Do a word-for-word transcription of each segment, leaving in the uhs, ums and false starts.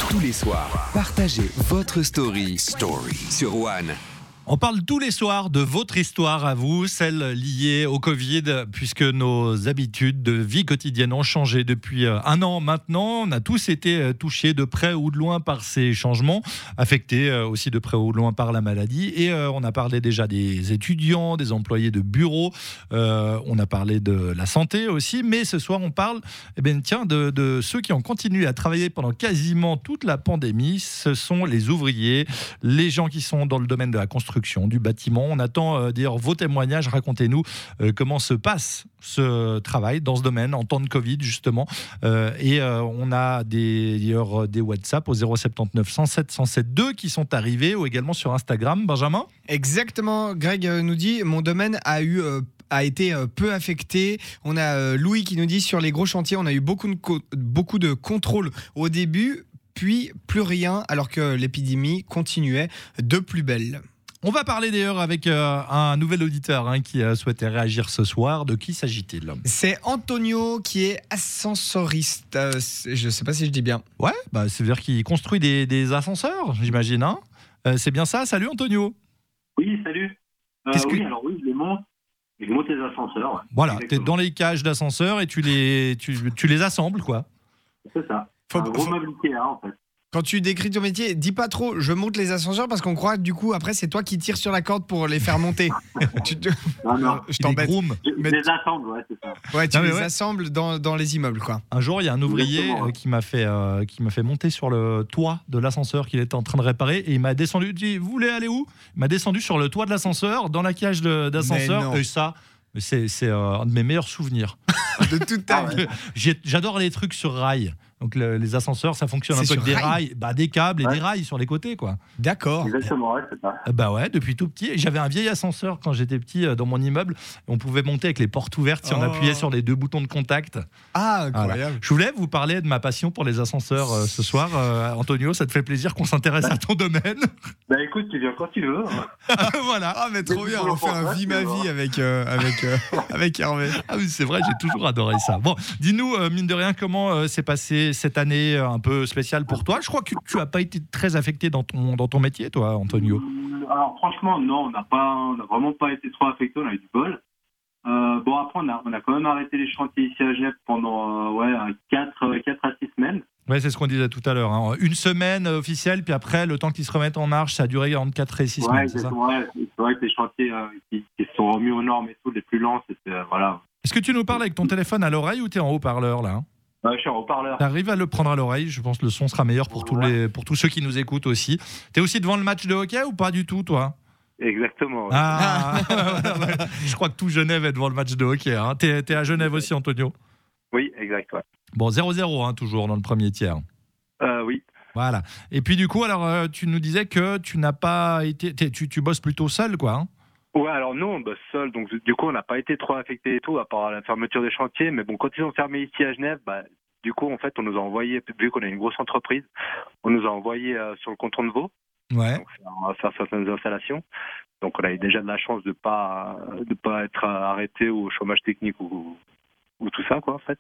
Tous les soirs, partagez votre story, story sur One. On parle tous les soirs de votre histoire à vous, celle liée au Covid, puisque nos habitudes de vie quotidienne ont changé depuis un an maintenant. On a tous été touchés de près ou de loin par ces changements, affectés aussi de près ou de loin par la maladie. Et on a parlé déjà des étudiants, des employés de bureaux, euh, on a parlé de la santé aussi. Mais ce soir, on parle eh bien, tiens, de, de ceux qui ont continué à travailler pendant quasiment toute la pandémie. Ce sont les ouvriers, les gens qui sont dans le domaine de la construction, du bâtiment. On attend euh, d'ailleurs vos témoignages. Racontez-nous euh, comment se passe ce travail dans ce domaine en temps de Covid justement. Euh, et euh, on a des, d'ailleurs des WhatsApp au zéro sept neuf cent sept cent sept deux qui sont arrivés, ou également sur Instagram. Benjamin ? Exactement. Greg nous dit, mon domaine a eu... Euh a été peu affecté. On a Louis qui nous dit, sur les gros chantiers, on a eu beaucoup de, co- beaucoup de contrôles au début, puis plus rien, alors que l'épidémie continuait de plus belle. On va parler d'ailleurs avec euh, un nouvel auditeur hein, qui a souhaité réagir ce soir. De qui s'agit-il ? C'est Antonio qui est ascensoriste. Euh, je ne sais pas si je dis bien. Ouais, bah, c'est-à-dire qu'il construit des, des ascenseurs, j'imagine. Hein euh, c'est bien ça ? Salut Antonio. Oui, salut. Euh, Qu'est-ce oui, que... alors oui, je les monte. Je monte les ascenseurs. Ouais. Voilà, tu es dans les cages d'ascenseurs et tu les, tu, tu les assembles, quoi. C'est ça. Faut, un gros faut... meuble Ikea, en fait. Quand tu décris ton métier, dis pas trop, je monte les ascenseurs, parce qu'on croit que du coup, après, c'est toi qui tires sur la corde pour les faire monter. tu te... Non, non. Je Tu les t'embête. groomes. Je, Mais- je les assemble, ouais, c'est ça. Ouais, tu Non, mais les ouais. assembles dans, dans les immeubles, quoi. Un jour, il y a un ouvrier Exactement, euh, ouais. qui m'a fait euh, qui m'a fait monter sur le toit de l'ascenseur qu'il était en train de réparer, et il m'a descendu. Il dit, vous voulez aller où ? Il m'a descendu sur le toit de l'ascenseur, dans la cage de- Mais d'ascenseur. non. Et ça, c'est, c'est euh, un de mes meilleurs souvenirs. De toute ta Ah vie. ouais. J'ai- J'adore les trucs sur rail. Donc le- les ascenseurs, ça fonctionne C'est un peu sur avec des rail rails, bah, des câbles et Ouais. des rails sur les côtés, quoi. D'accord. Exactement, ouais, c'est ça. Euh, Bah ouais, depuis tout petit. J'avais un vieil ascenseur quand j'étais petit euh, dans mon immeuble. On pouvait monter avec les portes ouvertes si on Oh. appuyait sur les deux boutons de contact. Ah, Voilà. incroyable. Je voulais vous parler de ma passion pour les ascenseurs euh, ce soir. Euh, Antonio, ça te fait plaisir qu'on s'intéresse à ton domaine. Bah écoute, tu viens quand tu veux. Voilà. Ah, mais trop Mais bien, tu on fait un comprends, vie tu ma vois. vie avec, euh, avec, euh, avec Hervé. Ah oui, c'est vrai, j'ai toujours adoré ça. Bon, dis-nous, euh, mine de rien, comment euh, s'est passée cette année euh, un peu spéciale pour toi ? Je crois que tu n'as pas été très affecté dans ton, dans ton métier, toi, Antonio. Hum, Alors franchement, non, on n'a pas, on n'a vraiment pas été trop affectés, on a eu du bol. Euh, bon, après, on a, on a quand même arrêté les chantiers ici à Genève pendant euh, ouais, quatre à six semaines. Ouais, c'est ce qu'on disait tout à l'heure. Hein. Une semaine officielle, puis après, le temps qu'ils se remettent en marche, ça a duré entre quatre et six Ouais, semaines, c'est ça ? exactement, ouais. C'est vrai que les chantiers euh, qui, qui sont remis aux normes et tout, les plus lents, c'était, euh, voilà. Est-ce que tu nous parles avec ton téléphone à l'oreille ou tu es en haut-parleur, là ? Ouais, je suis en haut-parleur. Tu arrives à le prendre à l'oreille, je pense que le son sera meilleur pour, tous Ouais. les, pour tous ceux qui nous écoutent aussi. Tu es aussi devant le match de hockey ou pas du tout, toi ? Exactement. Ouais. Ah, ouais. Je crois que tout Genève est devant le match de hockey. Hein. Tu es à Genève aussi, Antonio ? Oui, exact, ouais. Bon, zéro zéro, hein, toujours dans le premier tiers. Euh, oui. Voilà. Et puis du coup, alors, euh, tu nous disais que tu n'as pas été... t'es- Tu, tu bosses plutôt seul, quoi. Hein. Ouais, alors nous, on bosse seul, donc du coup, on n'a pas été trop affectés et tout, à part la fermeture des chantiers. Mais bon, quand ils ont fermé ici à Genève, bah, du coup, en fait, on nous a envoyé, vu qu'on a une grosse entreprise, on nous a envoyé euh, sur le canton de Vaud, Ouais. donc on va faire certaines installations. Donc, on a eu déjà de la chance de pas de pas être arrêté ou au chômage technique ou, ou tout ça, quoi, en fait.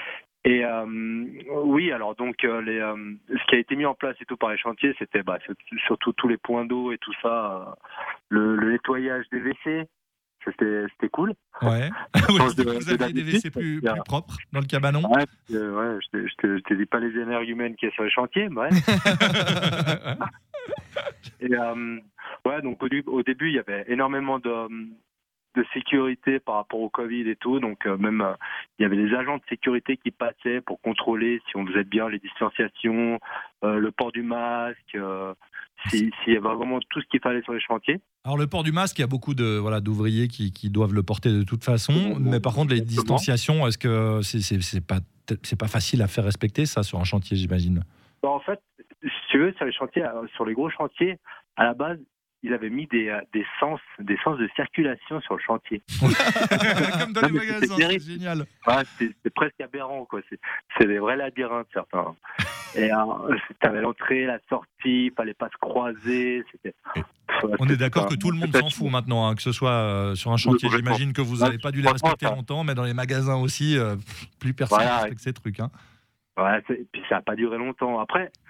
Et euh, oui, alors donc euh, les, euh, ce qui a été mis en place et tout par les chantiers, c'était bah, c'est- surtout tous les points d'eau et tout ça, euh, le, le nettoyage des W C, c'était c'était cool. Ouais. Oui, change de- vous de aviez des W C d'habitude, plus, parce plus que- propres dans le cabanon. Ouais, euh, ouais, je te, je te, je te dis pas les énergumènes qui est sur les chantiers, mais ouais. Et euh, ouais, donc au, du- au début, il y avait énormément de, de sécurité par rapport au Covid et tout. Donc euh, même, euh, il y avait des agents de sécurité qui passaient pour contrôler si on faisait bien les distanciations, euh, le port du masque, euh, si- s'il y avait vraiment tout ce qu'il fallait sur les chantiers. Alors le port du masque, il y a beaucoup de voilà d'ouvriers qui, qui doivent le porter de toute façon, mais par contre les Exactement. distanciations, est-ce que c'est c'est c'est pas c'est pas facile à faire respecter ça sur un chantier, j'imagine. Bah, en fait, si tu veux, sur les chantiers, euh, sur les gros chantiers, à la base, ils avaient mis des, euh, des sens, des sens de circulation sur le chantier. Comme dans Non, les mais magasins, c'était c'est terrible. génial. Ouais, c'est, c'est presque aberrant, quoi. C'est, c'est des vrais labyrinthes, certains. Et euh, t'avais l'entrée, la sortie, fallait pas se croiser. C'était... On est d'accord que tout le monde s'en fout maintenant, hein, que ce soit euh, sur un chantier. complètement. J'imagine que vous n'avez pas dû les respecter longtemps, mais dans les magasins aussi, euh, plus personne ne Voilà. respecte ces trucs. Hein. Ouais, c'est... puis ça n'a pas duré longtemps. Après,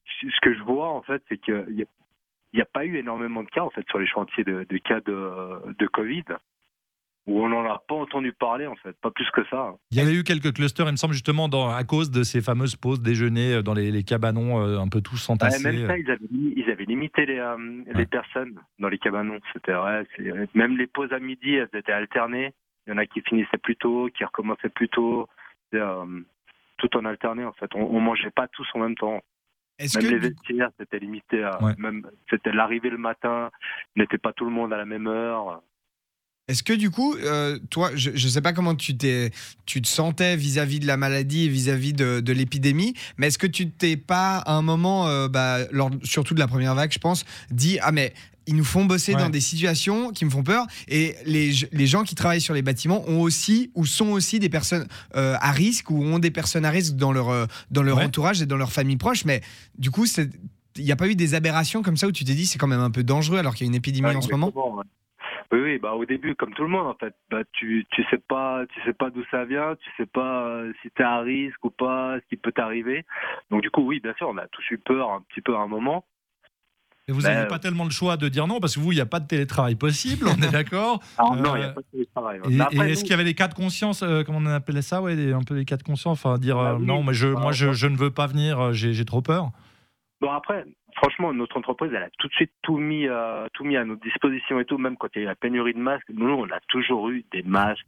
ce que je vois, en fait, c'est qu'il n'y a, il y a pas eu énormément de cas, en fait, sur les chantiers de, de cas de, de Covid, où on n'en a pas entendu parler, en fait, pas plus que ça. Il y avait eu quelques clusters, il me semble, justement, dans, à cause de ces fameuses pauses déjeuner dans les, les cabanons, euh, un peu tous entassés. Ouais, même ça, ils avaient, ils avaient limité les, euh, ouais. les personnes dans les cabanons. C'était vrai. C'est, même les pauses à midi, elles étaient alternées. Il y en a qui finissaient plus tôt, qui recommençaient plus tôt. Euh, tout en alterné, en fait. On, on mangeait pas tous en même temps. Est-ce même que les vestiaires, c'était limité à, ouais. même, c'était l'arrivée le matin, n'était pas tout le monde à la même heure. Est-ce que du coup, euh, toi, je ne sais pas comment tu, t'es, tu te sentais vis-à-vis de la maladie et vis-à-vis de, de l'épidémie, mais est-ce que tu t'es pas à un moment, euh, bah, lors, surtout de la première vague, je pense, dit « Ah mais ils nous font bosser ouais. dans des situations qui me font peur et les, les gens qui travaillent sur les bâtiments ont aussi ou sont aussi des personnes euh, à risque ou ont des personnes à risque dans leur, euh, dans leur ouais. entourage et dans leur famille proche, mais du coup, il n'y a pas eu des aberrations comme ça où tu t'es dit c'est quand même un peu dangereux alors qu'il y a une épidémie ouais, en ce moment bon, ouais. Oui, oui, bah au début, comme tout le monde en fait, bah tu tu sais pas, tu sais pas d'où ça vient, tu sais pas euh, si t'es à risque ou pas, ce qui peut t'arriver. Donc du coup, oui, bien sûr, on a tous eu peur un petit peu à un moment. Et vous n'avez pas tellement le choix de dire non parce que vous, il n'y a pas de télétravail possible, on est d'accord. Ah, euh, non, il n'y a pas de télétravail. Et, après, et est-ce nous... qu'il y avait des cas de conscience, euh, comment on appelait ça, ouais, des, un peu des cas de conscience, enfin dire euh, ah, oui. non, mais je, ah, moi je, je ne veux pas venir, j'ai, j'ai trop peur. Bon après. Franchement, notre entreprise, elle a tout de suite tout mis, euh, tout mis à notre disposition et tout. Même quand il y a eu la pénurie de masques, nous, on a toujours eu des masques,